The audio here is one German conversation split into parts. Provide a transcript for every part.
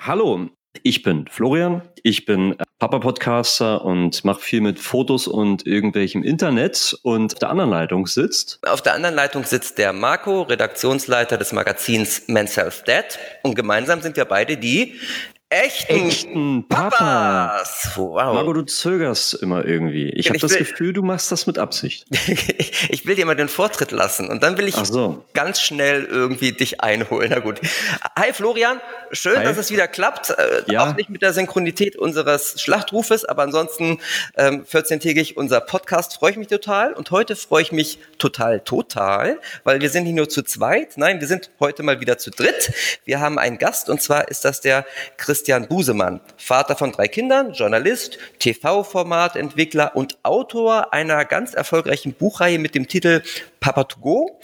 Hallo, ich bin Florian, ich bin Papa-Podcaster und mache viel mit Fotos und irgendwelchem Internet, und auf der anderen Leitung sitzt... Auf der anderen Leitung sitzt der Marco, Redaktionsleiter des Magazins Men's Health Dad, und gemeinsam sind wir beide die echten Papas. Wow. Marco, du zögerst immer irgendwie. Ich habe das Gefühl, du machst das mit Absicht. Ich will dir mal den Vortritt lassen und dann will ich ganz schnell irgendwie dich einholen. Na gut. Hi Florian, schön, dass es wieder klappt. Auch nicht mit der Synchronität unseres Schlachtrufes, aber ansonsten 14-tägig unser Podcast, freue ich mich total. Und heute freue ich mich total, weil wir sind nicht nur zu zweit, nein, wir sind heute mal wieder zu dritt. Wir haben einen Gast, und zwar ist das der Christian Busemann, Vater von 3 Kindern, Journalist, TV-Formatentwickler und Autor einer ganz erfolgreichen Buchreihe mit dem Titel Papa to go,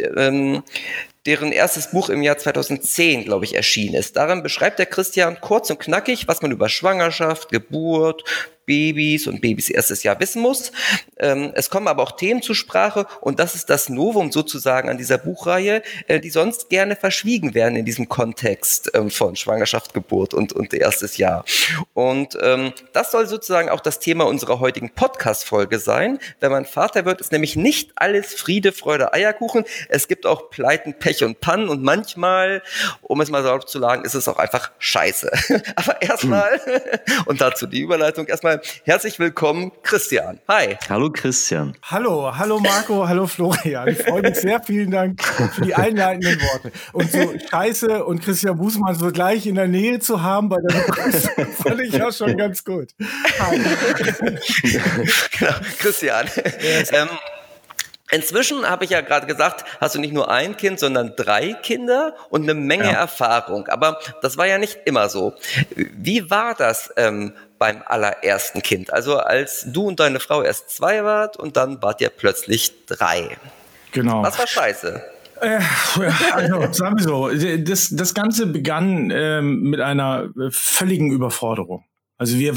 deren erstes Buch im Jahr 2010, glaube ich, erschienen ist. Darin beschreibt der Christian kurz und knackig, was man über Schwangerschaft, Geburt, Babys und Babys erstes Jahr wissen muss. Es kommen aber auch Themen zur Sprache, und das ist das Novum sozusagen an dieser Buchreihe, die sonst gerne verschwiegen werden in diesem Kontext von Schwangerschaft, Geburt und erstes Jahr. Und das soll sozusagen auch das Thema unserer heutigen Podcast-Folge sein. Wenn man Vater wird, ist nämlich nicht alles Friede, Freude, Eierkuchen. Es gibt auch Pleiten, Pech und Pannen, und manchmal, um es mal so zu sagen, ist es auch einfach scheiße. Aber erstmal, und dazu die Überleitung, erstmal herzlich willkommen, Christian. Hi. Hallo Christian. Hallo Marco, hallo Florian. Ich freue mich sehr, vielen Dank für die einleitenden Worte. Und so Scheiße und Christian Busemann so gleich in der Nähe zu haben bei der Begrüßung, fand ich auch schon ganz gut. Hi. Genau, Christian. Inzwischen, habe ich ja gerade gesagt, hast du nicht nur ein Kind, sondern 3 Kinder und eine Menge Erfahrung. Aber das war ja nicht immer so. Wie war das beim allerersten Kind? Also als du und deine Frau erst 2 wart und dann wart ihr plötzlich 3. Genau. Was war scheiße? Also, sagen wir so, das Ganze begann mit einer völligen Überforderung. Also wir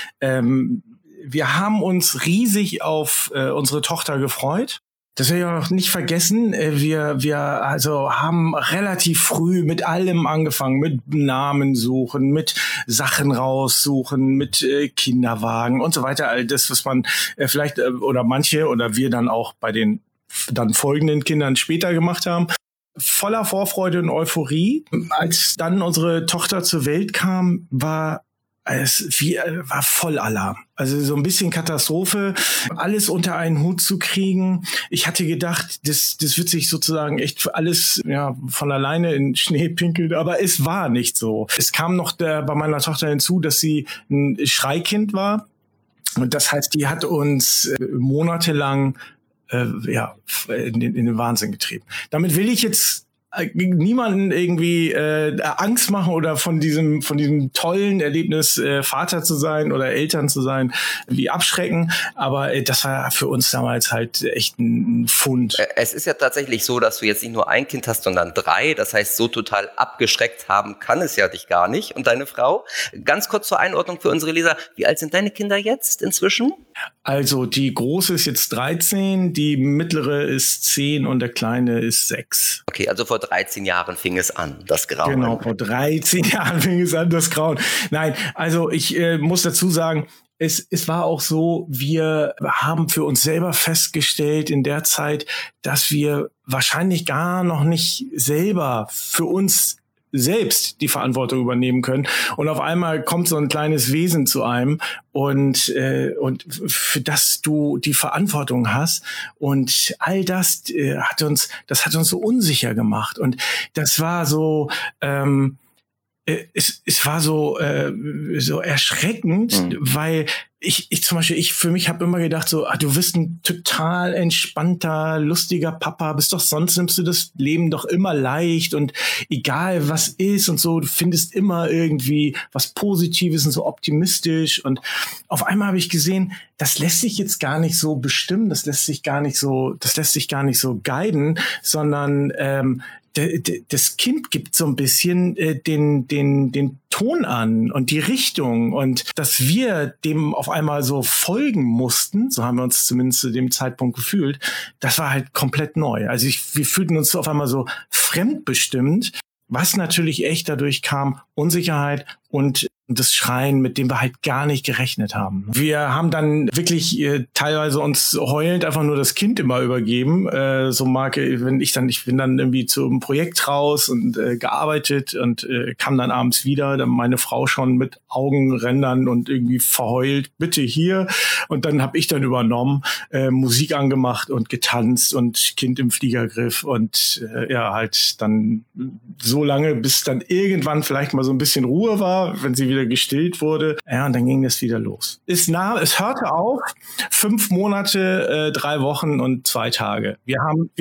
haben uns riesig auf unsere Tochter gefreut. Das will ich auch noch nicht vergessen. Wir also haben relativ früh mit allem angefangen, mit Namen suchen, mit Sachen raussuchen, mit Kinderwagen und so weiter. All das, was man vielleicht oder manche oder wir dann auch bei den dann folgenden Kindern später gemacht haben. Voller Vorfreude und Euphorie. Als dann unsere Tochter zur Welt kam, war voll Alarm. Also so ein bisschen Katastrophe, alles unter einen Hut zu kriegen. Ich hatte gedacht, das wird sich sozusagen echt alles von alleine in Schnee pinkeln, aber es war nicht so. Es kam noch bei meiner Tochter hinzu, dass sie ein Schreikind war. Und das heißt, die hat uns monatelang in den Wahnsinn getrieben. Damit will ich jetzt niemanden irgendwie Angst machen oder von diesem tollen Erlebnis Vater zu sein oder Eltern zu sein wie abschrecken, aber das war für uns damals halt echt ein Fund. Es ist ja tatsächlich so, dass du jetzt nicht nur ein Kind hast, sondern 3, das heißt, so total abgeschreckt haben kann es ja dich gar nicht. Und deine Frau, ganz kurz zur Einordnung für unsere Leser, wie alt sind deine Kinder jetzt inzwischen? Also die Große ist jetzt 13, die Mittlere ist 10 und der Kleine ist 6. Okay, also vor 13 Jahren fing es an, das Grauen. Genau, vor 13 Jahren fing es an, das Grauen. Nein, also ich muss dazu sagen, es war auch so, wir haben für uns selber festgestellt in der Zeit, dass wir wahrscheinlich gar noch nicht selber für uns selbst die Verantwortung übernehmen können. Und auf einmal kommt so ein kleines Wesen zu einem und für das du die Verantwortung hast. Und all das hat uns so unsicher gemacht. Und das war so, es war so erschreckend, weil ich zum Beispiel, für mich habe immer gedacht so, du bist ein total entspannter, lustiger Papa, sonst nimmst du das Leben doch immer leicht und egal was ist und so, du findest immer irgendwie was Positives und so optimistisch, und auf einmal habe ich gesehen, das lässt sich jetzt gar nicht so bestimmen, das lässt sich gar nicht so guiden, sondern das Kind gibt so ein bisschen den Ton an und die Richtung, und dass wir dem auf einmal so folgen mussten, so haben wir uns zumindest zu dem Zeitpunkt gefühlt, das war halt komplett neu. Also wir fühlten uns auf einmal so fremdbestimmt, Was natürlich echt dadurch kam, Unsicherheit und das Schreien, mit dem wir halt gar nicht gerechnet haben. Wir haben dann wirklich teilweise uns heulend einfach nur das Kind immer übergeben. Ich bin dann irgendwie zum Projekt raus und gearbeitet und kam dann abends wieder, dann meine Frau schon mit Augenrändern und irgendwie verheult, bitte hier. Und dann habe ich dann übernommen, Musik angemacht und getanzt und Kind im Fliegergriff und halt dann so lange, bis dann irgendwann vielleicht mal so ein bisschen Ruhe war, wenn sie wieder gestillt wurde. Ja, und dann ging es wieder los. Es hörte auf, 5 Monate, 3 Wochen und 2 Tage. Wir haben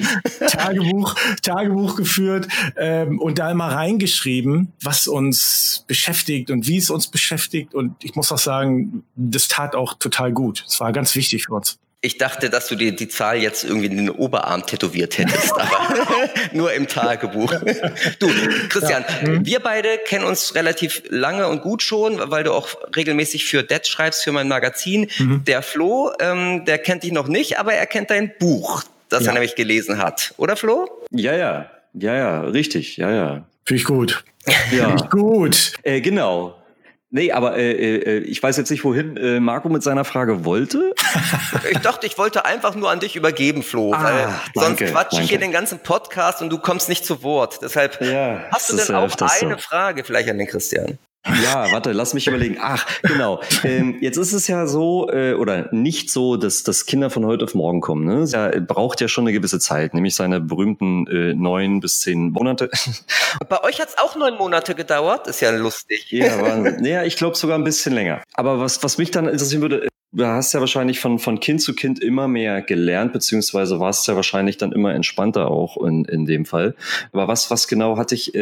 Tagebuch geführt und da immer reingeschrieben, was uns beschäftigt und wie es uns beschäftigt. Und ich muss auch sagen, das tat auch total gut. Es war ganz wichtig für uns. Ich dachte, dass du dir die Zahl jetzt irgendwie in den Oberarm tätowiert hättest, aber nur im Tagebuch. Du, Christian, wir beide kennen uns relativ lange und gut schon, weil du auch regelmäßig für Det schreibst, für mein Magazin. Der Flo, der kennt dich noch nicht, aber er kennt dein Buch, das er nämlich gelesen hat. Oder, Flo? Ja, richtig, ja. Finde ich gut. Ja. Finde ich gut. Genau. Nee, aber ich weiß jetzt nicht, wohin Marco mit seiner Frage wollte. Ich dachte, ich wollte einfach nur an dich übergeben, Flo, weil sonst quatsche ich hier den ganzen Podcast und du kommst nicht zu Wort. Deshalb hast du denn auch eine Frage vielleicht an den Christian? Ja, warte, lass mich überlegen. Ach, genau. Jetzt ist es ja so, oder nicht so, dass Kinder von heute auf morgen kommen. Ne? Er braucht ja schon eine gewisse Zeit, nämlich seine berühmten 9 bis 10 Monate. Bei euch hat's auch 9 Monate gedauert? Ist ja lustig. Ja, Wahnsinn. Ja, ich glaube sogar ein bisschen länger. Aber was mich dann interessieren würde, du hast ja wahrscheinlich von Kind zu Kind immer mehr gelernt, beziehungsweise warst ja wahrscheinlich dann immer entspannter auch in dem Fall. Aber was genau hat dich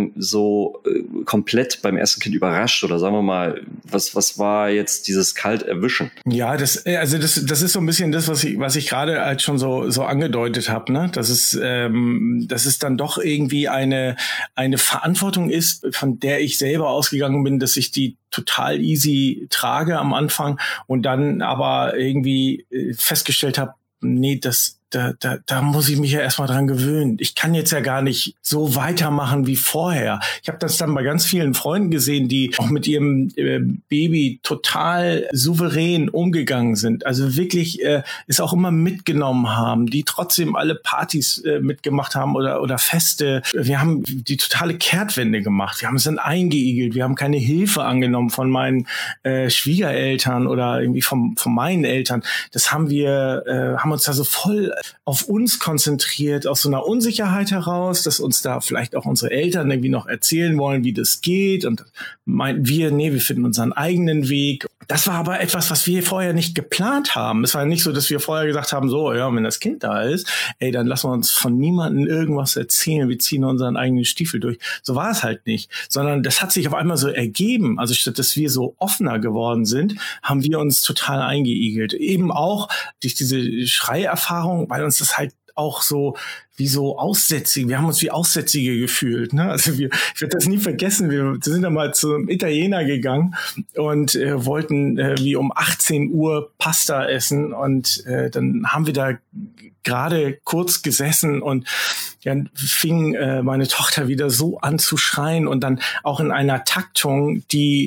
komplett beim ersten Kind überrascht? Oder sagen wir mal, was war jetzt dieses Kalterwischen? Ja, das ist so ein bisschen das, was ich gerade halt schon so angedeutet habe, ne? Dass es dann doch irgendwie eine Verantwortung ist, von der ich selber ausgegangen bin, dass ich die total easy trage am Anfang und dann aber irgendwie festgestellt habe, nee, da muss ich mich ja erstmal dran gewöhnen. Ich kann jetzt ja gar nicht so weitermachen wie vorher. Ich habe das dann bei ganz vielen Freunden gesehen, die auch mit ihrem Baby total souverän umgegangen sind. Also wirklich es auch immer mitgenommen haben, die trotzdem alle Partys mitgemacht haben oder Feste. Wir haben die totale Kehrtwende gemacht. Wir haben es dann eingeigelt. Wir haben keine Hilfe angenommen von meinen Schwiegereltern oder irgendwie von meinen Eltern. Das haben uns da so voll auf uns konzentriert, aus so einer Unsicherheit heraus, dass uns da vielleicht auch unsere Eltern irgendwie noch erzählen wollen, wie das geht und meinten wir finden unseren eigenen Weg. Das war aber etwas, was wir vorher nicht geplant haben. Es war nicht so, dass wir vorher gesagt haben, so, ja, wenn das Kind da ist, dann lassen wir uns von niemandem irgendwas erzählen, wir ziehen unseren eigenen Stiefel durch. So war es halt nicht, sondern das hat sich auf einmal so ergeben. Also statt dass wir so offener geworden sind, haben wir uns total eingeigelt. Eben auch durch diese Schreierfahrung, weil uns das halt auch so wie so Aussätzige, wir haben uns wie Aussätzige gefühlt, ne? Also ich werde das nie vergessen, wir sind da mal zum Italiener gegangen und wollten wie um 18 Uhr Pasta essen und dann haben wir da gerade kurz gesessen und dann fing meine Tochter wieder so an zu schreien und dann auch in einer Taktung,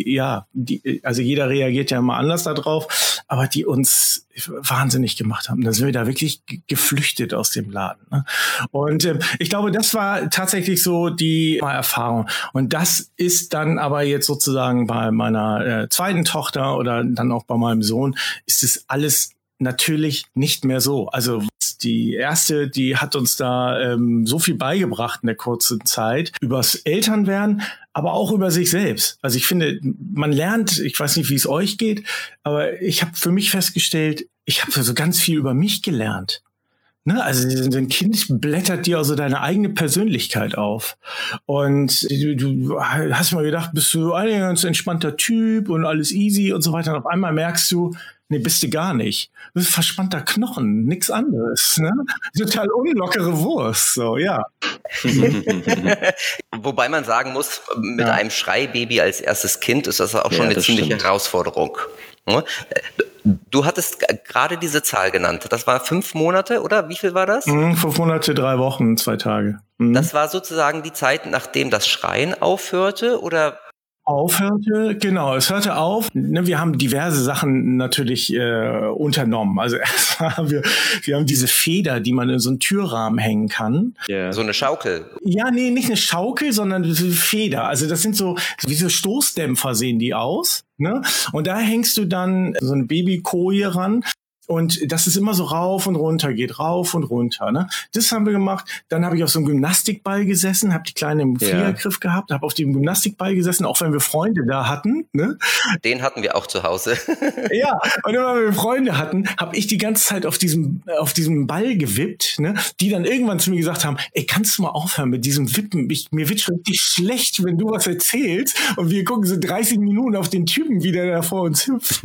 also jeder reagiert ja immer anders darauf, aber die uns wahnsinnig gemacht haben. Da sind wir da wirklich geflüchtet aus dem Laden, ne? Und ich glaube, das war tatsächlich so die Erfahrung. Und das ist dann aber jetzt sozusagen bei meiner zweiten Tochter oder dann auch bei meinem Sohn, ist es alles natürlich nicht mehr so. Also die erste, die hat uns da so viel beigebracht in der kurzen Zeit übers Elternwerden, aber auch über sich selbst. Also ich finde, man lernt, ich weiß nicht, wie es euch geht, aber ich habe für mich festgestellt, ich habe so ganz viel über mich gelernt. Ne? Also ein Kind blättert dir also deine eigene Persönlichkeit auf. Und du hast mal gedacht, bist du ein ganz entspannter Typ und alles easy und so weiter. Und auf einmal merkst du, nee, bist du gar nicht. Du bist verspannter Knochen, nichts anderes. Ne? Total unlockere Wurst, so, ja. Wobei man sagen muss, mit einem Schreibaby als erstes Kind ist das auch schon eine ziemliche Herausforderung. du hattest gerade diese Zahl genannt. Das war 5 Monate, oder? Wie viel war das? 5 Monate, 3 Wochen, 2 Tage. Das war sozusagen die Zeit, nachdem das Schreien aufhörte, oder? Aufhörte, genau, es hörte auf. Wir haben diverse Sachen natürlich unternommen. Also erstmal haben wir haben diese Feder, die man in so einen Türrahmen hängen kann. Yeah. So eine Schaukel. Ja, nee, nicht eine Schaukel, sondern eine Feder. Also das sind so wie so Stoßdämpfer sehen die aus. Ne? Und da hängst du dann so eine Babykoje ran. Und dass es immer so rauf und runter geht, rauf und runter. Ne? Das haben wir gemacht. Dann habe ich auf so einem Gymnastikball gesessen, habe die Kleine im Fliegergriff gehabt, habe auf dem Gymnastikball gesessen, auch wenn wir Freunde da hatten. Ne? Den hatten wir auch zu Hause. Ja, und immer wenn wir Freunde hatten, habe ich die ganze Zeit auf diesem Ball gewippt, ne? Die dann irgendwann zu mir gesagt haben, ey, kannst du mal aufhören mit diesem Wippen? Mir wird schon richtig schlecht, wenn du was erzählst. Und wir gucken so 30 Minuten auf den Typen, wie der da vor uns hüpft.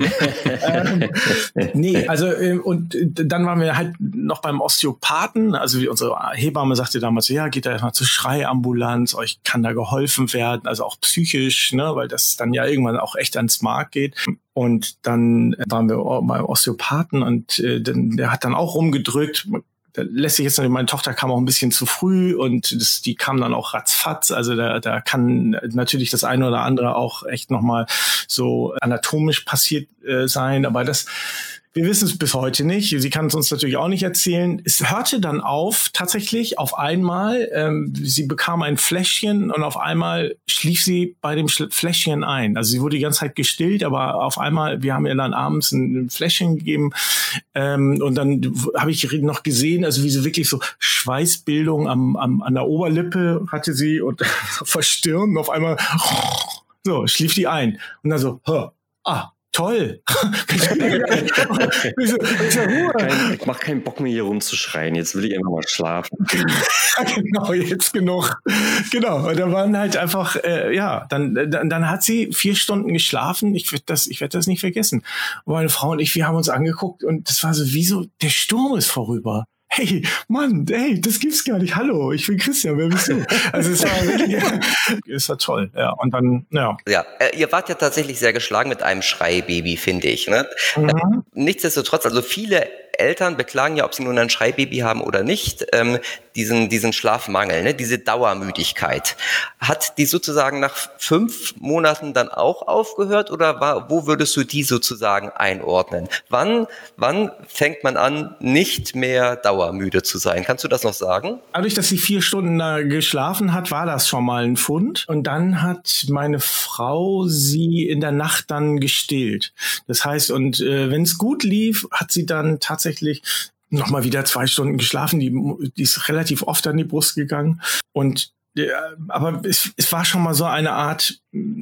Nee, also und dann waren wir halt noch beim Osteopathen. Also unsere Hebamme sagte damals, ja, geht da erstmal zur Schreiambulanz, euch kann da geholfen werden, also auch psychisch, ne, weil das dann ja irgendwann auch echt ans Mark geht. Und dann waren wir beim Osteopathen und der hat dann auch rumgedrückt. Da lässt sich jetzt, meine Tochter kam auch ein bisschen zu früh und die kam dann auch ratzfatz. Also da kann natürlich das eine oder andere auch echt nochmal so anatomisch passiert sein. Aber wir wissen es bis heute nicht. Sie kann es uns natürlich auch nicht erzählen. Es hörte dann auf, tatsächlich auf einmal. Sie bekam ein Fläschchen und auf einmal schlief sie bei dem Fläschchen ein. Also sie wurde die ganze Zeit gestillt, aber auf einmal, wir haben ihr dann abends ein Fläschchen gegeben. Und dann habe ich noch gesehen, also wie sie wirklich so Schweißbildung an der Oberlippe hatte sie und verstirnt. Und auf einmal so schlief die ein. Und dann so, toll. Ich mach keinen Bock mehr hier rumzuschreien. Jetzt will ich einfach mal schlafen. Genau, jetzt genug. Genau. Und da waren halt einfach, dann hat sie 4 Stunden geschlafen. Ich werde das nicht vergessen. Und meine Frau und ich, wir haben uns angeguckt und das war so wie so, der Sturm ist vorüber. Hey, Mann, das gibt's gar nicht. Hallo, ich bin Christian, wer bist du? Also es war wirklich, es war toll. Ja, und dann, ja. Ja, ihr wart ja tatsächlich sehr geschlagen mit einem Schreibaby, finde ich. Ne? Nichtsdestotrotz, also viele Eltern beklagen ja, ob sie nun ein Schreibaby haben oder nicht, diesen Schlafmangel, ne? Diese Dauermüdigkeit. Hat die sozusagen nach 5 Monaten dann auch aufgehört oder wo würdest du die sozusagen einordnen? Wann fängt man an, nicht mehr dauermüde zu sein? Kannst du das noch sagen? Dadurch, dass sie 4 Stunden da geschlafen hat, war das schon mal ein Fund. Und dann hat meine Frau sie in der Nacht dann gestillt. Das heißt, und wenn es gut lief, hat sie dann tatsächlich nochmal wieder 2 Stunden geschlafen. Die ist relativ oft an die Brust gegangen. Und aber es war schon mal so eine Art,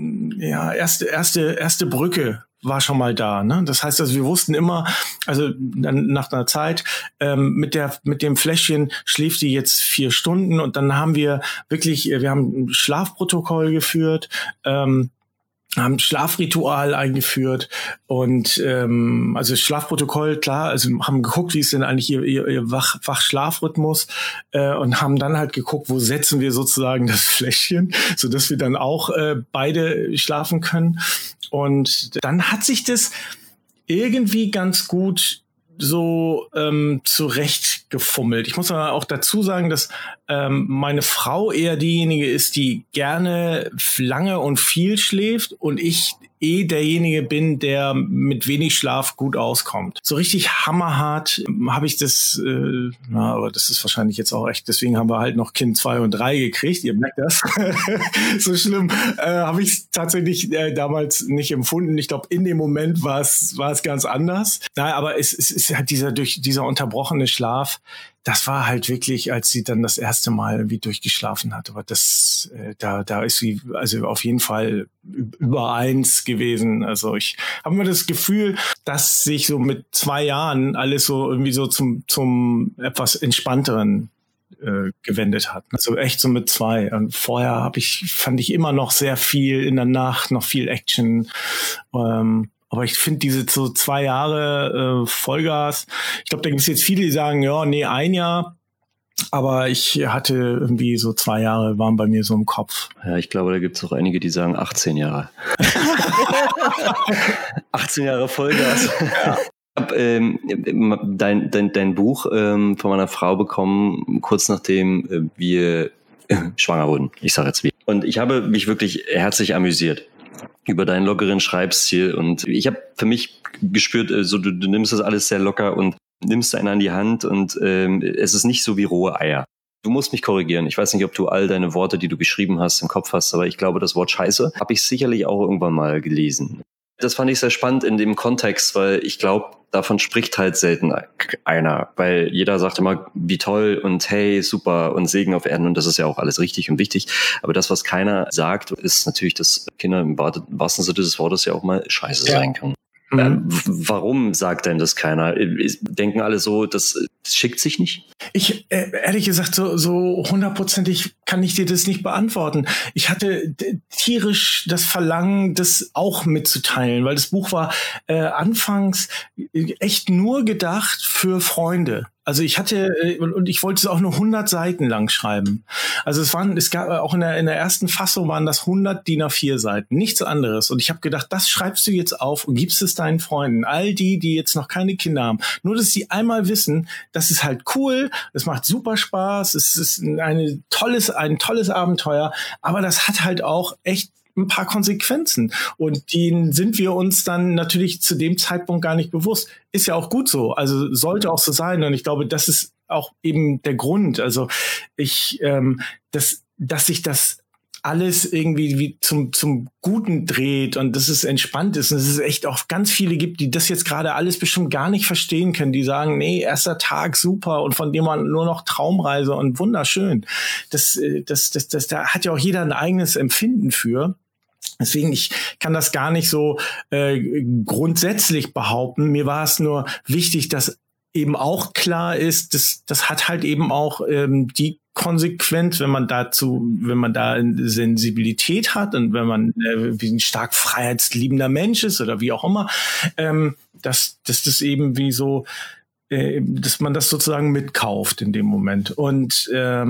erste Brücke war schon mal da. Ne? Das heißt, also wir wussten immer, also dann nach einer Zeit mit dem Fläschchen schläft die jetzt 4 Stunden und dann haben wir haben ein Schlafprotokoll geführt, haben Schlafritual eingeführt und also Schlafprotokoll, klar, also haben geguckt, wie ist denn eigentlich ihr Wach-Schlafrhythmus und haben dann halt geguckt, wo setzen wir sozusagen das Fläschchen, so dass wir dann auch beide schlafen können. Und dann hat sich das irgendwie ganz gut so zurechtgefummelt. Ich muss aber auch dazu sagen, dass meine Frau eher diejenige ist, die gerne lange und viel schläft und ich derjenige bin, der mit wenig Schlaf gut auskommt. So richtig hammerhart habe ich das, aber das ist wahrscheinlich jetzt auch echt, deswegen haben wir halt noch Kind 2 und 3 gekriegt, ihr merkt das. So schlimm habe ich es tatsächlich damals nicht empfunden. Ich glaube, in dem Moment war es ganz anders. Naja, aber es ist halt dieser unterbrochene Schlaf, das war halt wirklich, als sie dann das erste Mal irgendwie durchgeschlafen hat. Aber das, da ist sie also auf jeden Fall über 1 gewesen. Also ich habe immer das Gefühl, dass sich so mit 2 Jahren alles so irgendwie so zum etwas entspannteren gewendet hat. Also echt so mit 2. Und vorher fand ich immer noch sehr viel in der Nacht, noch viel Action. Aber ich finde diese so 2 Jahre Vollgas, ich glaube, da gibt es jetzt viele, die sagen, ja, nee, 1 Jahr. Aber ich hatte irgendwie so 2 Jahre, waren bei mir so im Kopf. Ja, ich glaube, da gibt es auch einige, die sagen 18 Jahre. 18 Jahre Vollgas. Ja. Ich habe dein Buch von meiner Frau bekommen, kurz nachdem wir schwanger wurden. Ich sage jetzt wie. Und ich habe mich wirklich herzlich amüsiert über deinen lockeren Schreibstil. Und ich habe für mich gespürt, so du nimmst das alles sehr locker und nimmst einen an die Hand. Und es ist nicht so wie rohe Eier. Du musst mich korrigieren. Ich weiß nicht, ob du all deine Worte, die du geschrieben hast, im Kopf hast, aber ich glaube, das Wort Scheiße habe ich sicherlich auch irgendwann mal gelesen. Das fand ich sehr spannend in dem Kontext, weil ich glaube, davon spricht halt selten einer, weil jeder sagt immer, wie toll und hey, super und Segen auf Erden und das ist ja auch alles richtig und wichtig. Aber das, was keiner sagt, ist natürlich, dass Kinder im wahrsten Sinne des Wortes ja auch mal Scheiße sein können. Warum sagt denn das keiner? Denken alle so, das schickt sich nicht? Ich, ehrlich gesagt, so 100%ig kann ich dir das nicht beantworten. Ich hatte tierisch das Verlangen, das auch mitzuteilen, weil das Buch war anfangs echt nur gedacht für Freunde. Also ich hatte, und ich wollte es auch nur 100 Seiten lang schreiben. Also es gab auch in der ersten Fassung waren das 100 DIN A4 Seiten, nichts anderes. Und ich habe gedacht, das schreibst du jetzt auf und gibst es deinen Freunden, all die jetzt noch keine Kinder haben. Nur, dass sie einmal wissen, das ist halt cool, es macht super Spaß, es ist ein tolles Abenteuer, aber das hat halt auch echt ein paar Konsequenzen und denen sind wir uns dann natürlich zu dem Zeitpunkt gar nicht bewusst. Ist ja auch gut so, also sollte auch so sein und ich glaube, das ist auch eben der Grund. Also dass sich das alles irgendwie wie zum Guten dreht und dass es entspannt ist und dass es echt auch ganz viele gibt, die das jetzt gerade alles bestimmt gar nicht verstehen können, die sagen, nee, erster Tag super und von dem man nur noch Traumreise und wunderschön. Da hat ja auch jeder ein eigenes Empfinden für. Deswegen, ich kann das gar nicht so grundsätzlich behaupten. Mir war es nur wichtig, dass eben auch klar ist, das hat halt eben auch die Konsequenz, wenn man da eine Sensibilität hat und wenn man wie ein stark freiheitsliebender Mensch ist oder wie auch immer, dass das eben wie so, dass man das sozusagen mitkauft in dem Moment. Und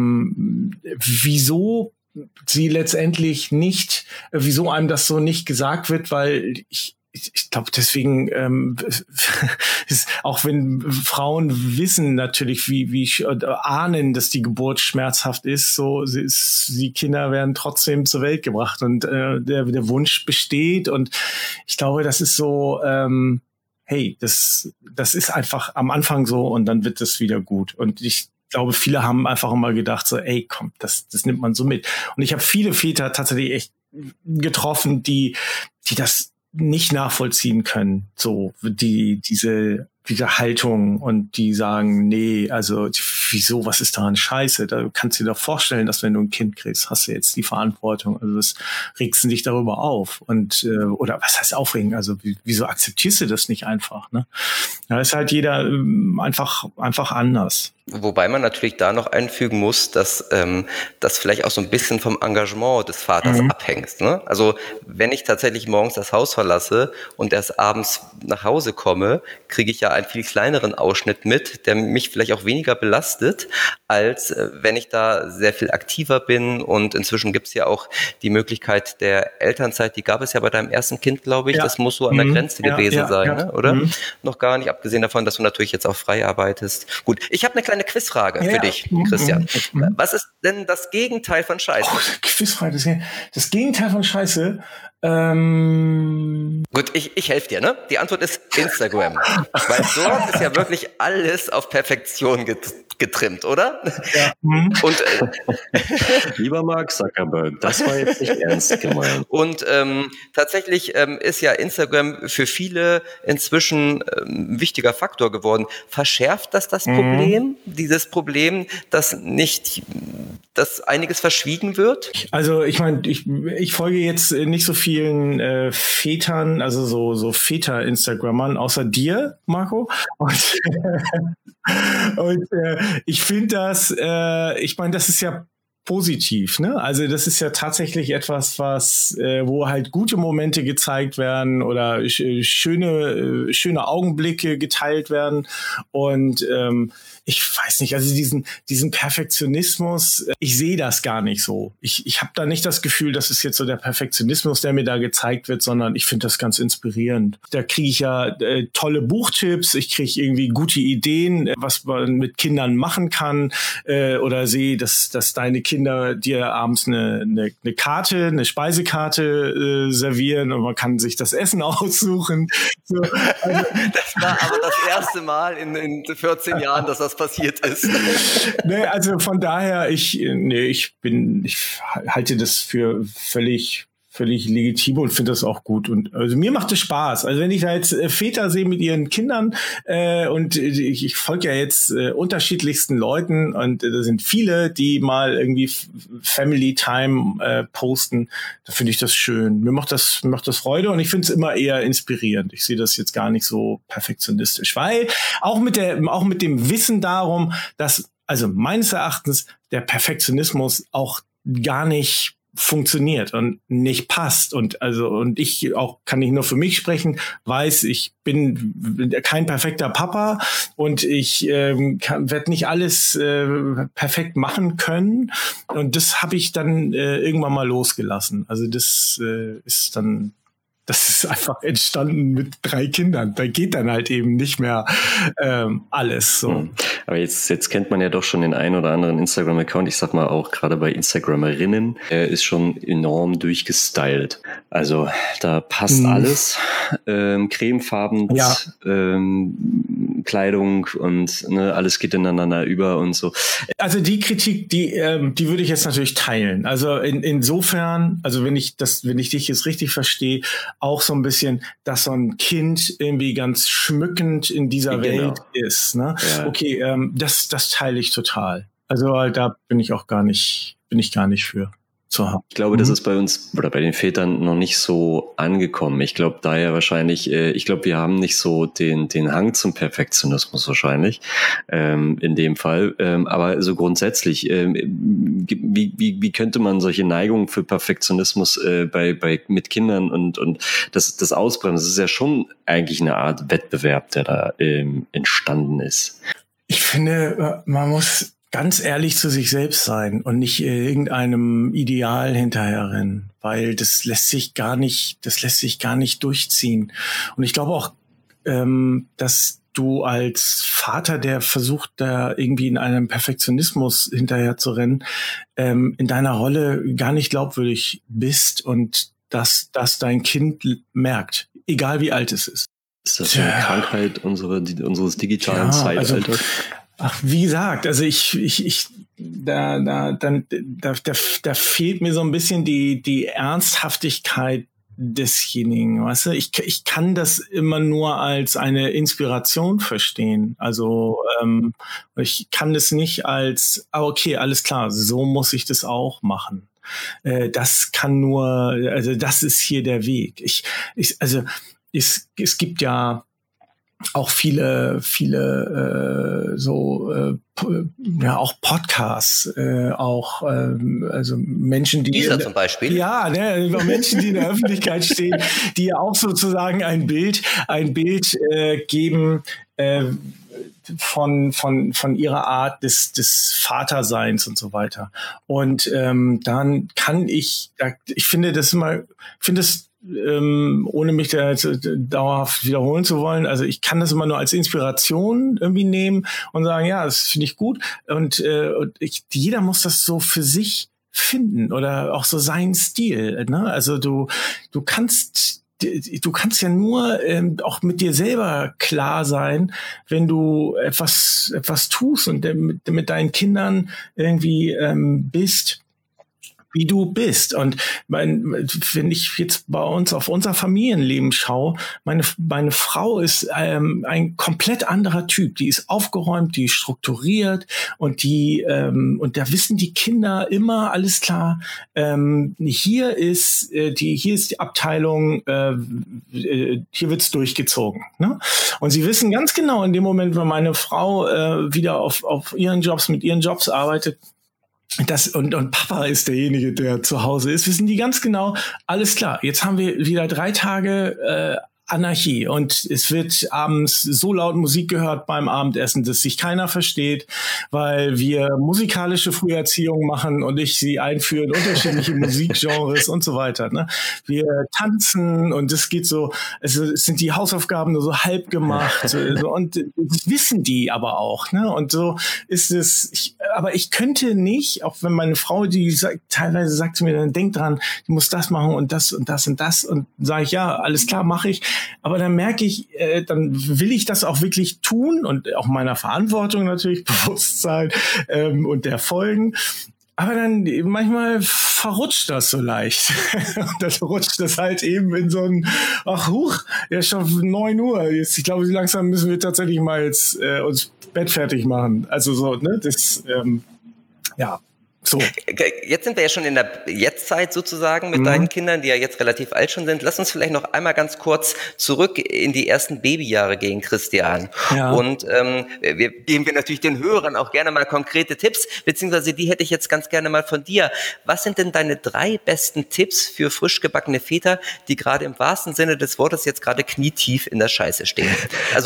wieso sie letztendlich nicht, wieso einem das so nicht gesagt wird, weil ich glaube, deswegen ist, auch wenn Frauen wissen natürlich, wie ahnen, dass die Geburt schmerzhaft ist, so die Kinder werden trotzdem zur Welt gebracht und der Wunsch besteht und ich glaube, das ist so, hey, das ist einfach am Anfang so und dann wird es wieder gut und ich glaube, viele haben einfach immer gedacht so, ey, komm, das nimmt man so mit. Und ich habe viele Väter tatsächlich echt getroffen, die das nicht nachvollziehen können, so diese Haltung und die sagen, nee, also wieso, was ist daran scheiße? Da kannst du dir doch vorstellen, dass wenn du ein Kind kriegst, hast du jetzt die Verantwortung. Also das regst du dich darüber auf und oder was heißt aufregen? Also wieso akzeptierst du das nicht einfach? Ne? Da ist halt jeder einfach anders. Wobei man natürlich da noch einfügen muss, dass das vielleicht auch so ein bisschen vom Engagement des Vaters abhängt. Ne? Also wenn ich tatsächlich morgens das Haus verlasse und erst abends nach Hause komme, kriege ich ja einen viel kleineren Ausschnitt mit, der mich vielleicht auch weniger belastet, als wenn ich da sehr viel aktiver bin. Und inzwischen gibt es ja auch die Möglichkeit der Elternzeit, die gab es ja bei deinem ersten Kind, glaube ich. Ja. Das muss so an der Grenze gewesen sein, ne? Oder? Noch gar nicht, abgesehen davon, dass du natürlich jetzt auch frei arbeitest. Gut, ich habe eine kleine Quizfrage für dich, Christian. Was ist denn das Gegenteil von Scheiße? Oh, Quizfrage, das Gegenteil von Scheiße. Gut, ich helfe dir, ne? Die Antwort ist Instagram. Weil dort ist ja wirklich alles auf Perfektion getrimmt, oder? Ja. Und lieber Mark Zuckerberg, das war jetzt nicht ernst gemeint. Und tatsächlich ist ja Instagram für viele inzwischen ein wichtiger Faktor geworden. Verschärft das Problem? Dieses Problem, dass einiges verschwiegen wird? Also ich meine, ich folge jetzt nicht so vielen Vätern, also so Väter-Instagrammern, außer dir, Marco. Und ich finde das, ich meine, das ist ja positiv, ne? Also das ist ja tatsächlich etwas, was, wo halt gute Momente gezeigt werden oder schöne Augenblicke geteilt werden. Und ich weiß nicht, also diesen Perfektionismus, ich sehe das gar nicht so. Ich habe da nicht das Gefühl, das ist jetzt so der Perfektionismus, der mir da gezeigt wird, sondern ich finde das ganz inspirierend. Da kriege ich ja tolle Buchtipps, ich kriege irgendwie gute Ideen, was man mit Kindern machen kann, oder sehe, dass deine Kinder dir abends eine Speisekarte servieren und man kann sich das Essen aussuchen. So, also, das war aber das erste Mal in 14 Jahren, dass das passiert ist. Nee, also von daher, ich halte das für völlig legitim und finde das auch gut. Und also mir macht es Spaß. Also wenn ich da jetzt Väter sehe mit ihren Kindern und ich folge ja jetzt unterschiedlichsten Leuten und da sind viele, die mal irgendwie Family Time posten, da finde ich das schön. Mir macht das Freude und ich finde es immer eher inspirierend. Ich sehe das jetzt gar nicht so perfektionistisch, weil auch mit dem Wissen darum, dass also meines Erachtens der Perfektionismus auch gar nicht funktioniert und nicht passt und ich auch, kann nicht nur für mich sprechen, weiß, ich bin kein perfekter Papa und ich werde nicht alles perfekt machen können und das habe ich dann irgendwann mal losgelassen. Also das ist einfach entstanden mit 3 Kindern. Da geht dann halt eben nicht mehr alles so. Aber jetzt kennt man ja doch schon den einen oder anderen Instagram-Account. Ich sag mal auch gerade bei Instagramerinnen, ist schon enorm durchgestylt. Also da passt alles. Cremefarben, ja. Kleidung und alles geht ineinander über und so. Also die Kritik, die würde ich jetzt natürlich teilen. Also insofern, also wenn ich dich jetzt richtig verstehe, auch so ein bisschen, dass so ein Kind irgendwie ganz schmückend in dieser Welt ist. Ne? Ja. Okay, das teile ich total. Also da bin ich gar nicht für. Ich glaube, das ist bei uns oder bei den Vätern noch nicht so angekommen. Ich glaube daher wahrscheinlich, wir haben nicht so den Hang zum Perfektionismus wahrscheinlich, in dem Fall. Aber so grundsätzlich, wie könnte man solche Neigungen für Perfektionismus mit Kindern und das ausbremsen? Das ist ja schon eigentlich eine Art Wettbewerb, der da entstanden ist. Ich finde, man muss ganz ehrlich zu sich selbst sein und nicht irgendeinem Ideal hinterherrennen, weil das lässt sich gar nicht durchziehen. Und ich glaube auch, dass du als Vater, der versucht, da irgendwie in einem Perfektionismus hinterher zu rennen, in deiner Rolle gar nicht glaubwürdig bist und dass dein Kind merkt, egal wie alt es ist. Ist das eine Krankheit unseres digitalen Zeitalters? Also, wie gesagt, also da fehlt mir so ein bisschen die Ernsthaftigkeit desjenigen, weißt du? Ich kann das immer nur als eine Inspiration verstehen. Also ich kann das nicht als, okay, alles klar, so muss ich das auch machen. Das ist hier der Weg. Es gibt ja auch viele auch Podcasts, auch also Menschen, die dieser zum Beispiel, ja, Menschen, die in der Öffentlichkeit stehen, die ja auch sozusagen ein Bild geben von ihrer Art des Vaterseins und so weiter. Und dann kann ich finde das ohne mich da jetzt dauerhaft wiederholen zu wollen, also ich kann das immer nur als Inspiration irgendwie nehmen und sagen, ja, das finde ich gut und jeder muss das so für sich finden oder auch so seinen Stil, ne? Also du kannst ja nur auch mit dir selber klar sein, wenn du etwas tust und mit deinen Kindern irgendwie bist, wie du bist. Und wenn ich jetzt bei uns auf unser Familienleben schaue, meine Frau ist ein komplett anderer Typ. Die ist aufgeräumt, die ist strukturiert und und da wissen die Kinder immer, alles klar, hier ist die Abteilung, hier wird's durchgezogen. Ne? Und sie wissen ganz genau, in dem Moment, wenn meine Frau wieder auf ihren Jobs, mit ihren Jobs arbeitet, und Papa ist derjenige, der zu Hause ist, wissen die ganz genau, alles klar, jetzt haben wir wieder 3 Tage Anarchie und es wird abends so laut Musik gehört beim Abendessen, dass sich keiner versteht, weil wir musikalische Früherziehung machen und ich sie einführen, unterschiedliche Musikgenres und so weiter. Ne? Wir tanzen und es geht so, also es sind die Hausaufgaben nur so halb gemacht und das wissen die aber auch. Ne? Und so ist es, aber ich könnte nicht, auch wenn meine Frau, teilweise sagt zu mir, dann denk dran, du musst das machen und das und das und das und sage ich, ja, alles klar, mache ich. Aber dann merke ich, dann will ich das auch wirklich tun und auch meiner Verantwortung natürlich bewusst sein und der Folgen. Aber dann manchmal verrutscht das so leicht. Dann rutscht das halt eben in so ein, ja schon 9 Uhr. Jetzt, ich glaube, langsam müssen wir tatsächlich mal jetzt uns Bett fertig machen. Also so, ne, das, ja. So. Jetzt sind wir ja schon in der Jetztzeit sozusagen mit deinen Kindern, die ja jetzt relativ alt schon sind. Lass uns vielleicht noch einmal ganz kurz zurück in die ersten Babyjahre gehen, Christian. Ja. Und wir geben natürlich den Hörern auch gerne mal konkrete Tipps, beziehungsweise die hätte ich jetzt ganz gerne mal von dir. Was sind denn deine 3 besten Tipps für frisch gebackene Väter, die gerade im wahrsten Sinne des Wortes jetzt gerade knietief in der Scheiße stehen? Also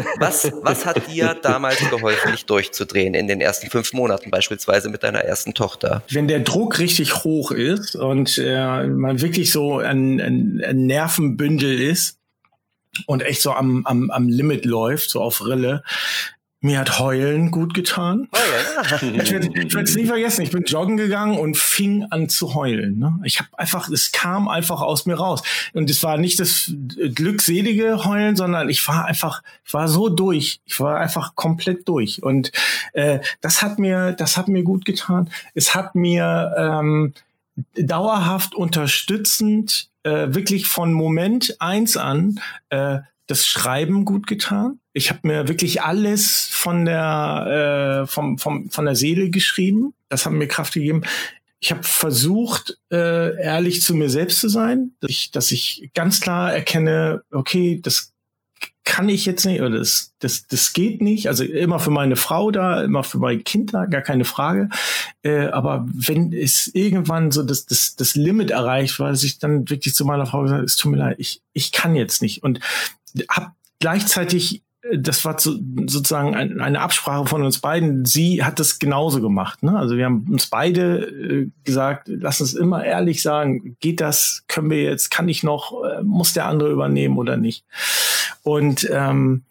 was hat dir damals geholfen, dich durchzudrehen in den ersten 5 Monaten beispielsweise mit deiner ersten Tochter? Wenn der Druck richtig hoch ist und man wirklich so ein Nervenbündel ist und echt so am Limit läuft, so auf Rille, mir hat Heulen gut getan. Oh ja. Ich werde es nie vergessen. Ich bin joggen gegangen und fing an zu heulen. Ne? Es kam einfach aus mir raus. Und es war nicht das glückselige Heulen, sondern ich war so durch. Ich war einfach komplett durch. Und das hat mir gut getan. Es hat mir dauerhaft unterstützend, wirklich von Moment 1 an, das Schreiben gut getan. Ich habe mir wirklich alles von der Seele geschrieben. Das hat mir Kraft gegeben. Ich habe versucht, ehrlich zu mir selbst zu sein, dass ich ganz klar erkenne, okay, das kann ich jetzt nicht, oder das geht nicht. Also immer für meine Frau da, immer für mein Kind da, gar keine Frage. Aber wenn es irgendwann so das Limit erreicht, weil ich dann wirklich zu meiner Frau gesagt habe, es tut mir leid, ich kann jetzt nicht. Und habe gleichzeitig, das war sozusagen eine Absprache von uns beiden, sie hat das genauso gemacht. Ne? Also wir haben uns beide gesagt, lass uns immer ehrlich sagen, geht das, können wir jetzt, kann ich noch, muss der andere übernehmen oder nicht? Und haben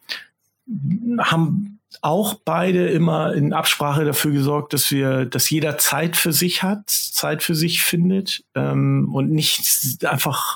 auch beide immer in Absprache dafür gesorgt, dass jeder Zeit für sich hat, Zeit für sich findet und nicht einfach,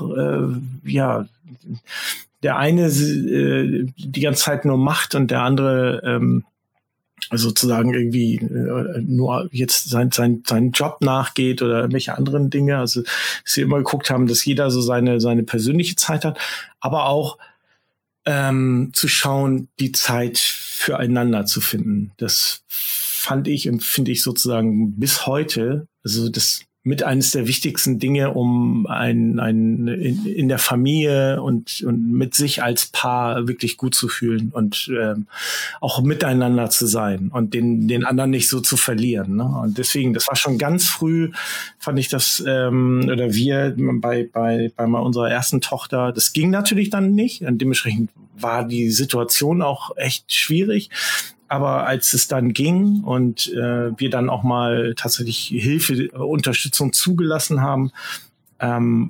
der eine die ganze Zeit nur macht und der andere sozusagen irgendwie nur jetzt seinen Job nachgeht oder irgendwelche anderen Dinge. Also dass wir immer geguckt haben, dass jeder so seine persönliche Zeit hat, aber auch zu schauen, die Zeit füreinander zu finden. Das fand ich und finde ich sozusagen bis heute, also das mit eines der wichtigsten Dinge, um in der Familie und mit sich als Paar wirklich gut zu fühlen und auch miteinander zu sein und den anderen nicht so zu verlieren. Ne? Und deswegen, das war schon ganz früh, fand ich das, oder wir bei unserer ersten Tochter, das ging natürlich dann nicht. Und dementsprechend war die Situation auch echt schwierig. Aber als es dann ging und wir dann auch mal tatsächlich Hilfe, Unterstützung zugelassen haben, haben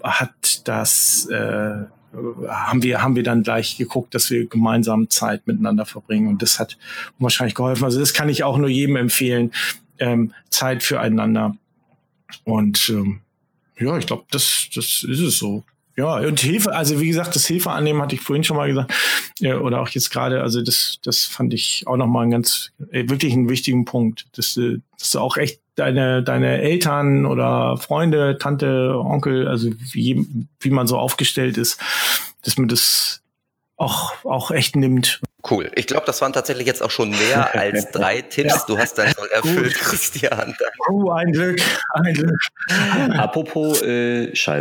wir dann gleich geguckt, dass wir gemeinsam Zeit miteinander verbringen. Und das hat wahrscheinlich geholfen. Also das kann ich auch nur jedem empfehlen, Zeit füreinander. Und ich glaube, das ist es so. Ja, und Hilfe, also wie gesagt, das Hilfe annehmen hatte ich vorhin schon mal gesagt, oder auch jetzt gerade, also das fand ich auch nochmal wirklich einen wichtigen Punkt, dass du auch echt deine Eltern oder Freunde, Tante, Onkel, also wie man so aufgestellt ist, dass man das auch echt nimmt. Cool. Ich glaube, das waren tatsächlich jetzt auch schon mehr als 3 Tipps. Ja. Du hast dein Soll erfüllt, Christian. Ein Glück. Apropos Scheiße.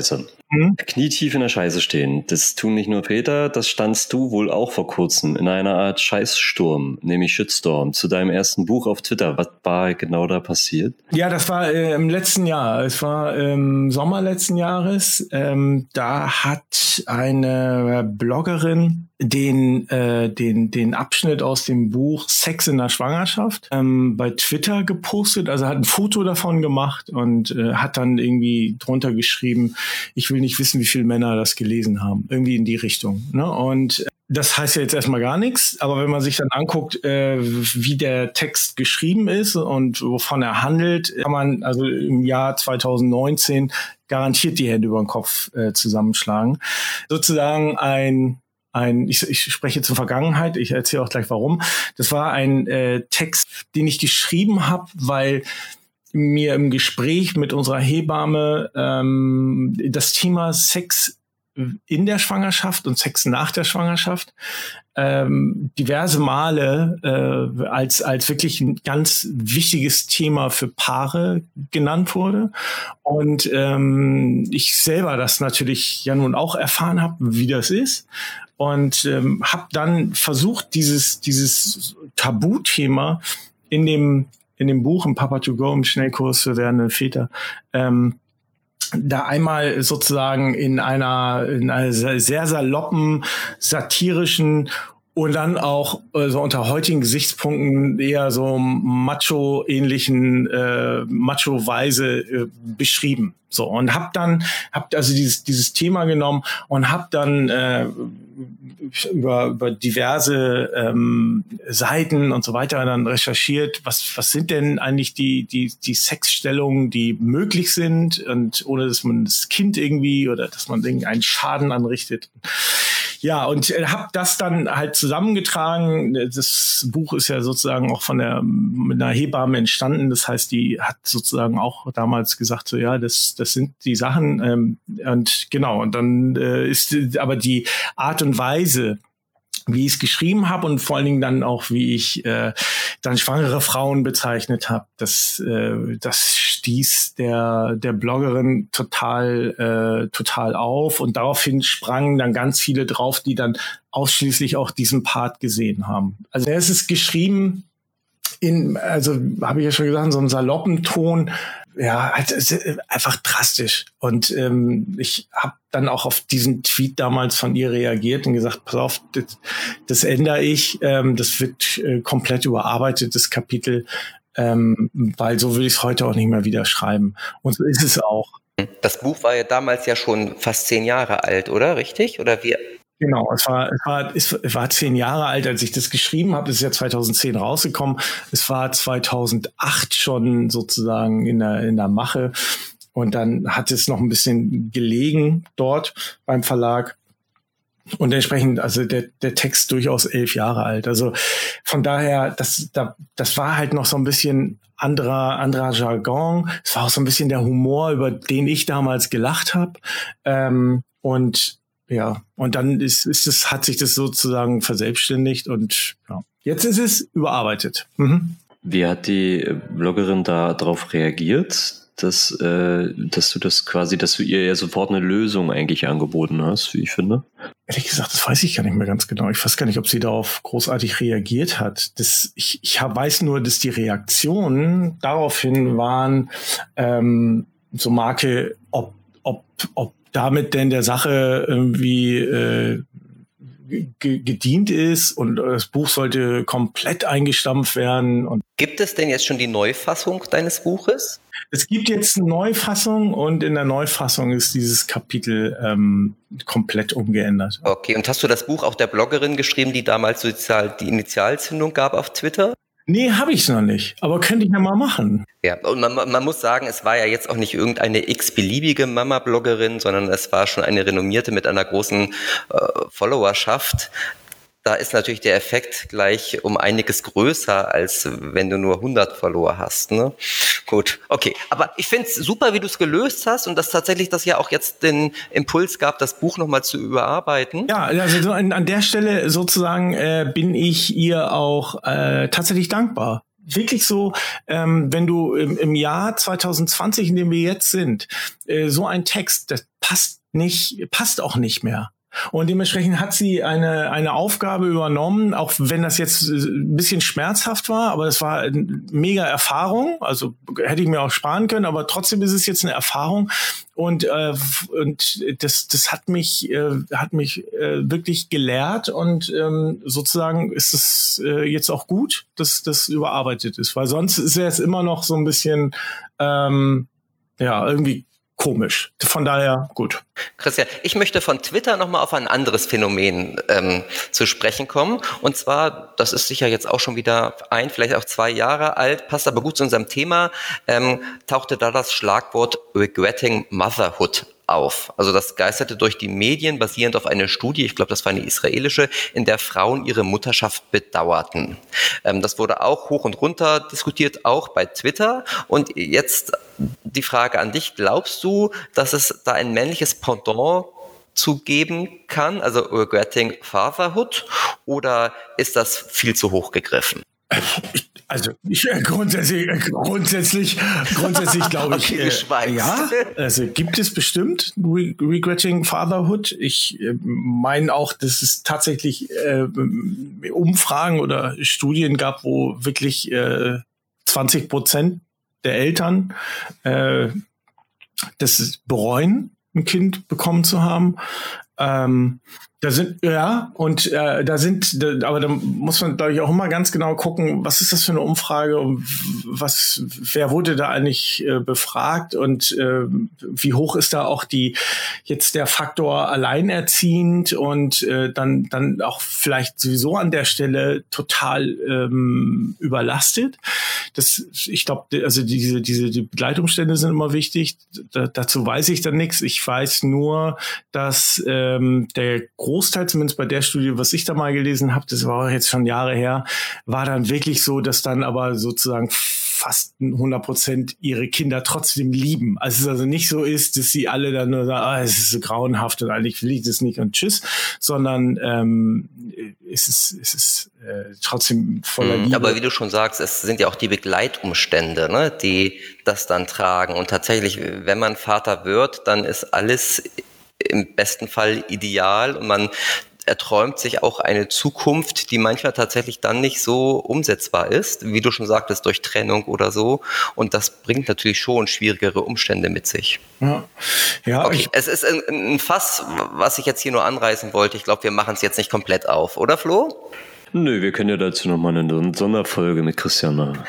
Knietief in der Scheiße stehen. Das tun nicht nur Väter, das standst du wohl auch vor kurzem in einer Art Scheißsturm, nämlich Shitstorm, zu deinem ersten Buch auf Twitter. Was war genau da passiert? Ja, das war im letzten Jahr. Es war im Sommer letzten Jahres. Da hat eine Bloggerin den Abschnitt aus dem Buch Sex in der Schwangerschaft bei Twitter gepostet, also hat ein Foto davon gemacht und hat dann irgendwie drunter geschrieben, ich will nicht wissen, wie viele Männer das gelesen haben. Irgendwie in die Richtung. Ne? Und das heißt ja jetzt erstmal gar nichts, aber wenn man sich dann anguckt, wie der Text geschrieben ist und wovon er handelt, kann man also im Jahr 2019 garantiert die Hände über den Kopf zusammenschlagen. Sozusagen ich spreche zur Vergangenheit, ich erzähle auch gleich warum. Das war ein Text, den ich geschrieben habe, weil mir im Gespräch mit unserer Hebamme das Thema Sex in der Schwangerschaft und Sex nach der Schwangerschaft diverse Male als wirklich ein ganz wichtiges Thema für Paare genannt wurde. Und ich selber das natürlich ja nun auch erfahren habe, wie das ist. Und habe dann versucht, dieses Tabuthema in dem Buch, im Papa to Go, im Schnellkurs für werdende Väter, da einmal sozusagen in einer sehr saloppen, satirischen und dann auch so unter heutigen Gesichtspunkten eher so macho-ähnlichen, macho-weise beschrieben. So, und hab also dieses Thema genommen und hab dann über diverse Seiten und so weiter dann recherchiert, was sind denn eigentlich die Sexstellungen, die möglich sind, und ohne dass man das Kind irgendwie oder dass man irgendeinen Schaden anrichtet. Ja, und habe das dann halt zusammengetragen. Das Buch ist ja sozusagen auch mit einer Hebamme entstanden. Das heißt, die hat sozusagen auch damals gesagt, so ja, das sind die Sachen. Und genau, und dann ist aber die Art und Weise, wie ich es geschrieben habe und vor allen Dingen dann auch, wie ich dann schwangere Frauen bezeichnet habe, das stieß der Bloggerin total auf, und daraufhin sprangen dann ganz viele drauf, die dann ausschließlich auch diesen Part gesehen haben. Also es ist geschrieben also habe ich ja schon gesagt, in so einem saloppen Ton, ja, einfach drastisch. Und ich habe dann auch auf diesen Tweet damals von ihr reagiert und gesagt, pass auf, das ändere ich, das wird komplett überarbeitet, das Kapitel, weil so will ich es heute auch nicht mehr wieder schreiben. Und so ist es auch. Das Buch war ja damals ja schon fast 10 Jahre alt, oder? Richtig? Oder wie? Genau, es war 10 Jahre alt, als ich das geschrieben habe. Es ist ja 2010 rausgekommen. Es war 2008 schon sozusagen in der Mache. Und dann hat es noch ein bisschen gelegen dort beim Verlag. Und entsprechend, also der Text durchaus 11 Jahre alt. Also von daher, das war halt noch so ein bisschen anderer Jargon. Es war auch so ein bisschen der Humor, über den ich damals gelacht habe. Und ja, und dann hat sich das sozusagen verselbstständigt, und ja, jetzt ist es überarbeitet. Mhm. Wie hat die Bloggerin da darauf reagiert, dass du ihr ja sofort eine Lösung eigentlich angeboten hast, wie ich finde? Ehrlich gesagt, das weiß ich gar nicht mehr ganz genau. Ich weiß gar nicht, ob sie darauf großartig reagiert hat. Ich weiß nur, dass die Reaktionen daraufhin waren, so Marke, ob damit denn der Sache irgendwie gedient ist, und das Buch sollte komplett eingestampft werden. Und gibt es denn jetzt schon die Neufassung deines Buches? Es gibt jetzt eine Neufassung, und in der Neufassung ist dieses Kapitel komplett umgeändert. Okay, und hast du das Buch auch der Bloggerin geschrieben, die damals die Initialzündung gab auf Twitter? Nee, habe ich noch nicht, aber könnte ich ja mal machen. Ja, und man muss sagen, es war ja jetzt auch nicht irgendeine x-beliebige Mama-Bloggerin, sondern es war schon eine renommierte mit einer großen Followerschaft. Da ist natürlich der Effekt gleich um einiges größer, als wenn du nur 100 Follower hast. Ne? Gut, okay. Aber ich finde es super, wie du es gelöst hast, und dass tatsächlich das ja auch jetzt den Impuls gab, das Buch nochmal zu überarbeiten. Ja, also so an der Stelle sozusagen bin ich ihr auch tatsächlich dankbar. Wirklich so, wenn du im Jahr 2020, in dem wir jetzt sind, so ein Text, das passt passt auch nicht mehr. Und dementsprechend hat sie eine Aufgabe übernommen, auch wenn das jetzt ein bisschen schmerzhaft war, aber es war eine mega Erfahrung. Also hätte ich mir auch sparen können, aber trotzdem ist es jetzt eine Erfahrung. Und das hat mich wirklich gelehrt und sozusagen ist es jetzt auch gut, dass das überarbeitet ist, weil sonst ist es immer noch so ein bisschen irgendwie komisch. Von daher gut. Christian, ich möchte von Twitter nochmal auf ein anderes Phänomen zu sprechen kommen. Und zwar, das ist sicher jetzt auch schon wieder vielleicht auch 2 Jahre alt, passt aber gut zu unserem Thema, tauchte da das Schlagwort Regretting Motherhood auf. Also das geisterte durch die Medien, basierend auf einer Studie, ich glaube, das war eine israelische, in der Frauen ihre Mutterschaft bedauerten. Das wurde auch hoch und runter diskutiert, auch bei Twitter. Und jetzt die Frage an dich, glaubst du, dass es da ein männliches Pendant zu geben kann, also Regretting Fatherhood, oder ist das viel zu hoch gegriffen? Also grundsätzlich glaube ich, ja, also gibt es bestimmt Regretting Fatherhood. Ich meine auch, dass es tatsächlich Umfragen oder Studien gab, wo wirklich 20% der Eltern das bereuen, ein Kind bekommen zu haben. Aber da muss man, glaube ich, auch immer ganz genau gucken, was ist das für eine Umfrage und wer wurde da eigentlich befragt und wie hoch ist da auch jetzt der Faktor alleinerziehend und dann auch vielleicht sowieso an der Stelle total überlastet. Ich glaube, also die Begleitumstände sind immer wichtig. Dazu weiß ich dann nichts. Ich weiß nur, dass der Großteil, zumindest bei der Studie, was ich da mal gelesen habe, das war jetzt schon Jahre her, war dann wirklich so, dass dann aber sozusagen fast 100% ihre Kinder trotzdem lieben. Also es also nicht so ist, dass sie alle dann nur sagen, es ist so grauenhaft und eigentlich will ich das nicht und tschüss, sondern es ist trotzdem voller Liebe. Aber wie du schon sagst, es sind ja auch die Begleitumstände, ne, die das dann tragen. Und tatsächlich, wenn man Vater wird, dann ist alles im besten Fall ideal und man erträumt sich auch eine Zukunft, die manchmal tatsächlich dann nicht so umsetzbar ist, wie du schon sagtest, durch Trennung oder so. Und das bringt natürlich schon schwierigere Umstände mit sich. Ja, okay. Es ist ein Fass, was ich jetzt hier nur anreißen wollte. Ich glaube, wir machen es jetzt nicht komplett auf, oder Flo? Nö, wir können ja dazu nochmal eine Sonderfolge mit Christian machen.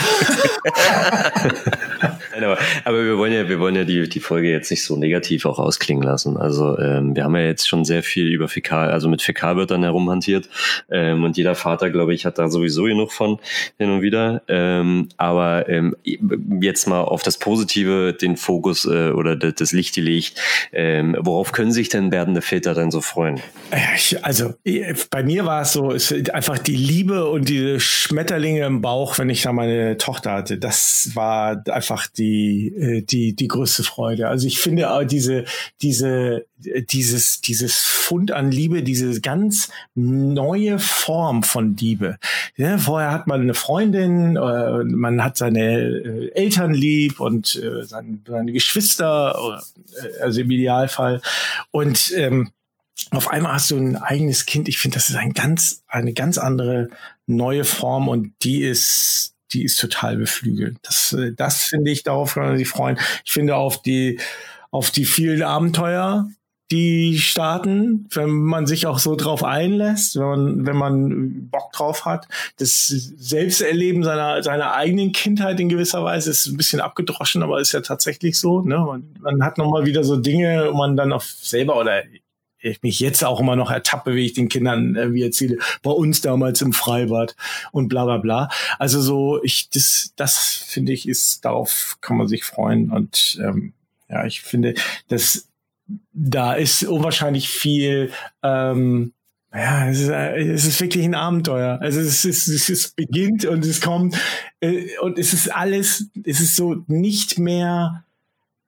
Nein, aber wir wollen ja die Folge jetzt nicht so negativ auch ausklingen lassen. Also wir haben ja jetzt schon sehr viel über mit Fäkalwörtern herumhantiert und jeder Vater, glaube ich, hat da sowieso genug von hin und wieder. Aber jetzt mal auf das Positive den Fokus oder das Licht gelegt. Worauf können sich denn werdende Väter dann so freuen? Also bei mir war es so, einfach die Liebe und die Schmetterlinge im Bauch, wenn ich da meine Tochter hatte. Das war einfach die größte Freude. Also ich finde auch dieses Fund an Liebe, diese ganz neue Form von Liebe. Ja, vorher hat man eine Freundin, man hat seine Eltern lieb und seine Geschwister, also im Idealfall. Und auf einmal hast du ein eigenes Kind. Ich finde, das ist eine ganz andere neue Form und die ist total beflügelt. Das finde ich, darauf kann man sich freuen. Ich finde auf die vielen Abenteuer, die starten, wenn man sich auch so drauf einlässt, wenn man Bock drauf hat. Das Selbsterleben seiner eigenen Kindheit in gewisser Weise ist ein bisschen abgedroschen, aber ist ja tatsächlich so. Ne? Man hat nochmal wieder so Dinge, wo man dann auch selber oder ich mich jetzt auch immer noch ertappe, wie ich den Kindern wie erzähle, bei uns damals im Freibad und bla bla bla. Also so, das finde ich darauf kann man sich freuen. Und ich finde, da ist unwahrscheinlich viel, es ist wirklich ein Abenteuer. Also es beginnt und es kommt und es ist so nicht mehr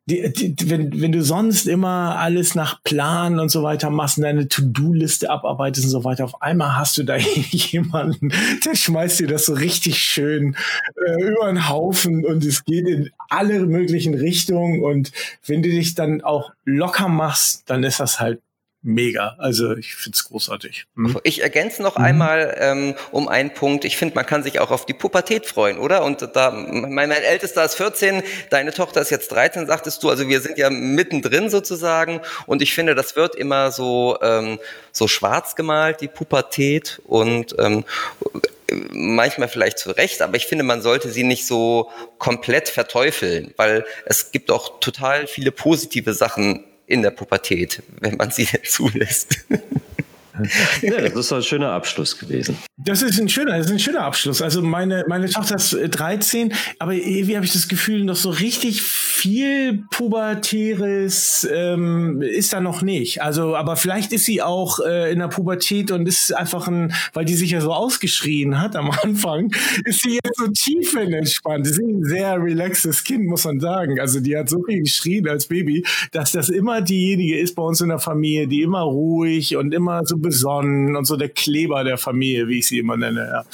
wenn du sonst immer alles nach Plan und so weiter machst und deine To-Do-Liste abarbeitest und so weiter, auf einmal hast du da jemanden, der schmeißt dir das so richtig schön über den Haufen und es geht in alle möglichen Richtungen und wenn du dich dann auch locker machst, dann ist das halt mega. Also ich find's großartig. Ich ergänze noch einmal um einen Punkt. Ich finde, man kann sich auch auf die Pubertät freuen, oder? Und da, mein Ältester ist 14, deine Tochter ist jetzt 13, sagtest du. Also wir sind ja mittendrin sozusagen. Und ich finde, das wird immer so schwarz gemalt, die Pubertät. Und manchmal vielleicht zu Recht, aber ich finde, man sollte sie nicht so komplett verteufeln, weil es gibt auch total viele positive Sachen in der Pubertät, wenn man sie denn zulässt. Ja, das ist ein schöner Abschluss gewesen. Das ist ein schöner Abschluss. Also meine Tochter ist 13, aber irgendwie habe ich das Gefühl, noch so richtig viel Pubertäres ist da noch nicht. Also, aber vielleicht ist sie auch in der Pubertät und ist einfach weil die sich ja so ausgeschrien hat am Anfang, ist sie jetzt so tiefenentspannt. Sie ist ein sehr relaxes Kind, muss man sagen. Also die hat so viel geschrien als Baby, dass das immer diejenige ist bei uns in der Familie, die immer ruhig und immer so besonnen und so der Kleber der Familie, wie ich sie immer nenne. Ja.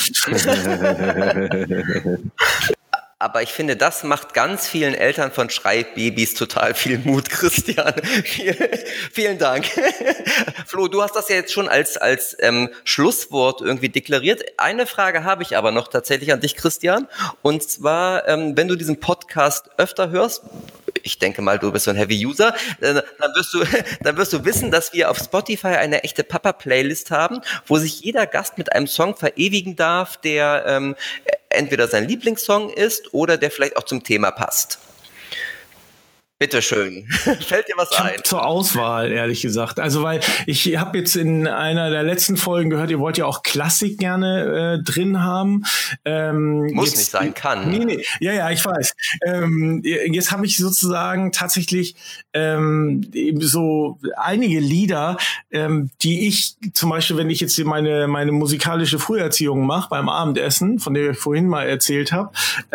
Aber ich finde, das macht ganz vielen Eltern von Schreibbabys total viel Mut, Christian. Vielen Dank. Flo, du hast das ja jetzt schon als Schlusswort irgendwie deklariert. Eine Frage habe ich aber noch tatsächlich an dich, Christian. Und zwar, wenn du diesen Podcast öfter hörst, ich denke mal, du bist so ein Heavy-User, dann wirst du wissen, dass wir auf Spotify eine echte Papa-Playlist haben, wo sich jeder Gast mit einem Song verewigen darf, der entweder sein Lieblingssong ist oder der vielleicht auch zum Thema passt. Bitteschön. Fällt dir was ein? Zur Auswahl, ehrlich gesagt. Also, weil ich habe jetzt in einer der letzten Folgen gehört, ihr wollt ja auch Klassik gerne drin haben. Muss nicht sein, kann. Nee. Ja, ich weiß. Jetzt habe ich sozusagen tatsächlich eben so einige Lieder, die ich zum Beispiel, wenn ich jetzt hier meine musikalische Früherziehung mache beim Abendessen, von der ich vorhin mal erzählt habe,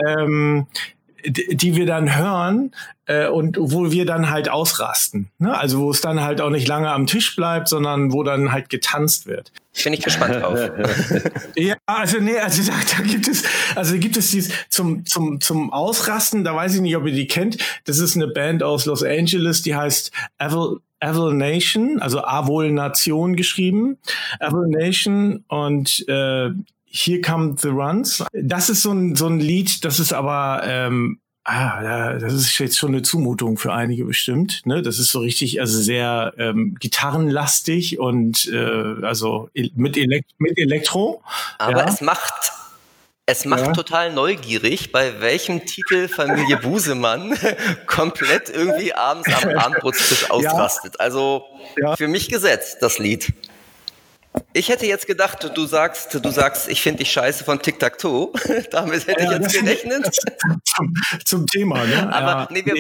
die wir dann hören und wo wir dann halt ausrasten. Ne? Also wo es dann halt auch nicht lange am Tisch bleibt, sondern wo dann halt getanzt wird. Bin ich gespannt drauf. Ja, also da gibt es dieses zum Ausrasten, da weiß ich nicht, ob ihr die kennt. Das ist eine Band aus Los Angeles, die heißt Evil Nation, also Avol Nation geschrieben. Evil Nation und Here Come the Runs. Das ist so ein Lied, das ist aber das ist jetzt schon eine Zumutung für einige bestimmt. Ne? Das ist so richtig, also sehr gitarrenlastig und also mit Elektro. Aber ja. es macht total neugierig, bei welchem Titel Familie Busemann komplett irgendwie abends am Abendbrotstisch ausrastet. Also für mich gesetzt, das Lied. Ich hätte jetzt gedacht, du sagst, ich finde dich scheiße von Tic-Tac-Toe. Damit hätte ich jetzt gerechnet. Zum Thema, ne? Aber wir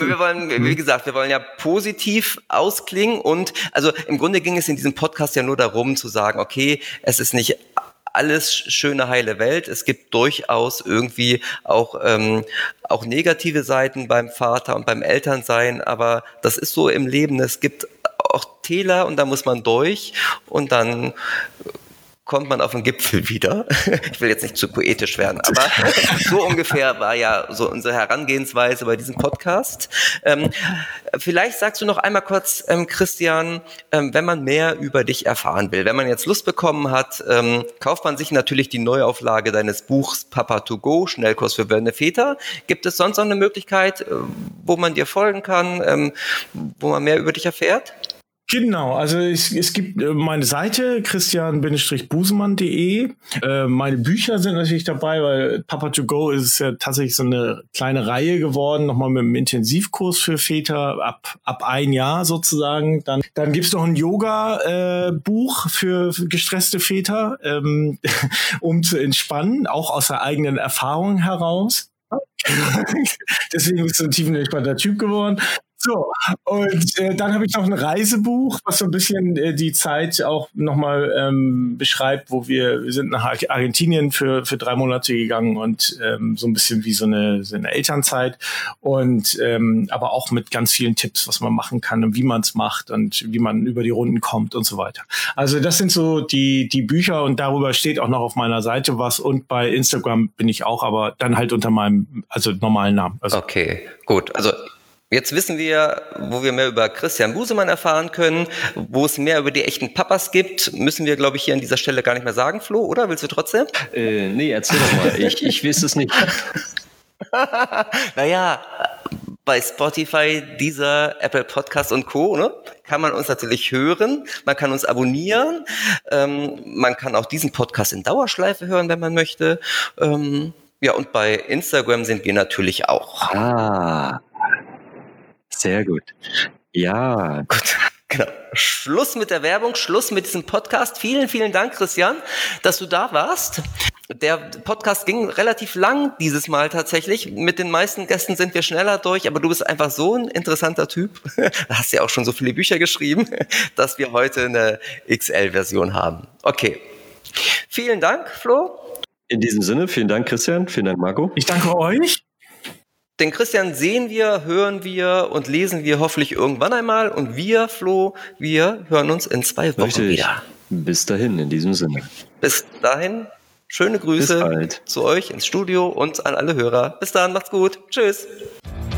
wollen ja positiv ausklingen und also im Grunde ging es in diesem Podcast ja nur darum zu sagen, okay, es ist nicht alles schöne, heile Welt. Es gibt durchaus irgendwie auch negative Seiten beim Vater und beim Elternsein, aber das ist so im Leben. Es gibt auch Täler und da muss man durch und dann kommt man auf den Gipfel wieder. Ich will jetzt nicht zu poetisch werden, aber so ungefähr war ja so unsere Herangehensweise bei diesem Podcast. Vielleicht sagst du noch einmal kurz, Christian, wenn man mehr über dich erfahren will, wenn man jetzt Lust bekommen hat, kauft man sich natürlich die Neuauflage deines Buchs Papa to go, Schnellkurs für werdende Väter. Gibt es sonst noch eine Möglichkeit, wo man dir folgen kann, wo man mehr über dich erfährt? Genau, also es gibt meine Seite christian-busemann.de. Meine Bücher sind natürlich dabei, weil Papa to go ist ja tatsächlich so eine kleine Reihe geworden, nochmal mit einem Intensivkurs für Väter ab 1 Jahr sozusagen. Dann gibt's noch ein Yoga-Buch für gestresste Väter, um zu entspannen, auch aus der eigenen Erfahrung heraus. Deswegen bist du ein tiefenentspannter Typ geworden. So, und dann habe ich noch ein Reisebuch, was so ein bisschen die Zeit auch nochmal beschreibt, wo wir sind nach Argentinien für 3 Monate gegangen und so ein bisschen wie so eine Elternzeit und aber auch mit ganz vielen Tipps, was man machen kann und wie man es macht und wie man über die Runden kommt und so weiter. Also das sind so die Bücher und darüber steht auch noch auf meiner Seite was und bei Instagram bin ich auch, aber dann halt unter meinem normalen Namen. Also. Okay, gut. Also jetzt wissen wir, wo wir mehr über Christian Busemann erfahren können, wo es mehr über die echten Papas gibt, müssen wir, glaube ich, hier an dieser Stelle gar nicht mehr sagen, Flo, oder? Willst du trotzdem? Nee, erzähl doch mal. Ich weiß es nicht. Naja, bei Spotify, Deezer, Apple Podcast und Co. Ne, kann man uns natürlich hören, man kann uns abonnieren, man kann auch diesen Podcast in Dauerschleife hören, wenn man möchte. Ja, und bei Instagram sind wir natürlich auch. Sehr gut. Ja. Gut, genau. Schluss mit der Werbung, Schluss mit diesem Podcast. Vielen, vielen Dank, Christian, dass du da warst. Der Podcast ging relativ lang dieses Mal tatsächlich. Mit den meisten Gästen sind wir schneller durch, aber du bist einfach so ein interessanter Typ. Du hast ja auch schon so viele Bücher geschrieben, dass wir heute eine XL-Version haben. Okay. Vielen Dank, Flo. In diesem Sinne, vielen Dank, Christian. Vielen Dank, Marco. Ich danke euch. Den Christian sehen wir, hören wir und lesen wir hoffentlich irgendwann einmal. Und wir, Flo, wir hören uns in 2 Wochen wieder. Bis dahin, in diesem Sinne. Bis dahin, schöne Grüße zu euch ins Studio und an alle Hörer. Bis dann, macht's gut. Tschüss.